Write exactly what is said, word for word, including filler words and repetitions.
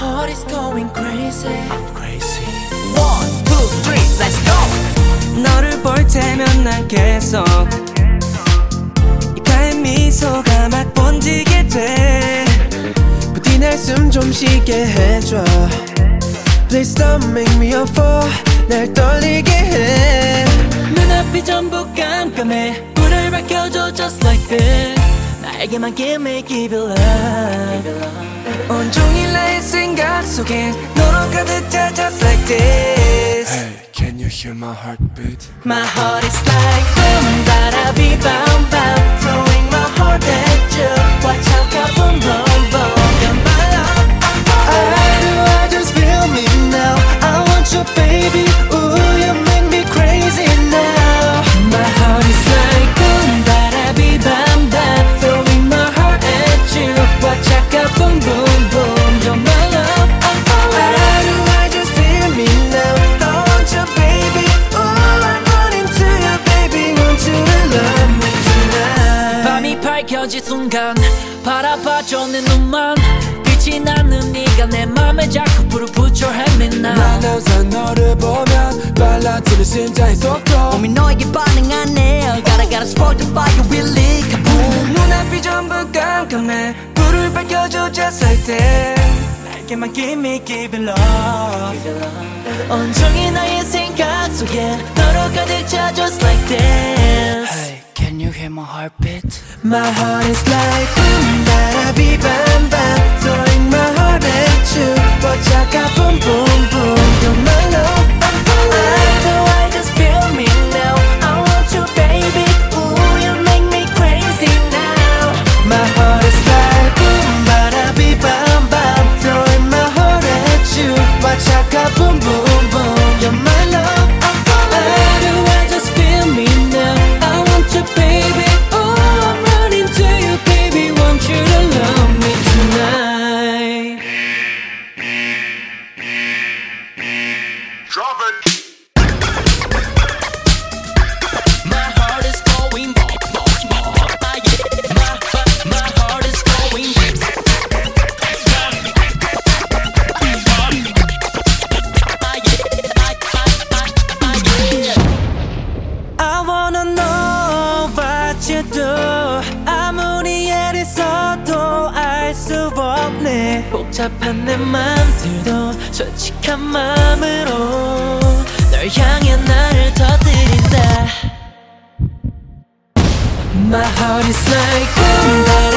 heart is going crazy. Crazy. One, two, three, let's go. 너를 볼 때면 난 계속 입가에 미소가 막 번지게 돼. 부디 날 숨 좀 쉬게 해줘. Please don't make me a fool. 날 떨리게 해. 눈앞이 전부 깜깜해. 불을 밝혀줘 just like this. 나에게만 give me give it love. 온종일 나의 생각 속엔 너로 가득 차 just like this. Hey, can you hear my heartbeat? My heart is like boom, bada bee bam bam. Throwing my heart at you. Watch out, go boom boom boom. You're my love. I do, I just feel me now. I want you, baby. Ooh, you make me crazy now. My heart is like boom, bada bee bam bam. Throwing my heart at you. Watch out, go boom boom boom. You're my love. I do, I just feel me now. I want you, baby. Ooh, I'm running to you, baby. Want you to love me tonight. 밤이 밝혀질 순간 바라봐줘 내 눈만. 빛이 나는 네가 내 맘에 자꾸 불을 붙여 헤매나. 난 항상 너를 보면 빨라지는 심장의 속도. 몸이 너에게 반응하네. Gotta gotta spark the fire really kaboom. 눈앞이 전부 깜깜해. 불을 밝혀줘 just like that. 나에게만 give me give it love. 온종일 나의 생각 속에 너로 가득 차 just like this. Hey, can you hear my heartbeat? My heart is like boom, bada bee bam bam. Throwing my heart at you. Watch out, go boom boom boom. You're my love. I know I just feel me now. I want you, baby. Ooh, you make me crazy now. My heart is like boom, bada bee bam bam. Throwing my heart at you. Watch out, go boom boom boom. You're my love. I know I just feel me now. I want you, baby. Ooh, I'm running to you, baby. Want you to love me tonight. Drop it. My heart is going boom, boom, boom. Ah, yeah. My, my heart is going boom. Ah, yeah. I, I, I, I, yeah. I wanna know what you do. 아무리 애를 써도 알 수 없네. 복잡한 내 맘들도 솔직한 마음으로 널 향해 나를 터뜨린다. My heart is like boom,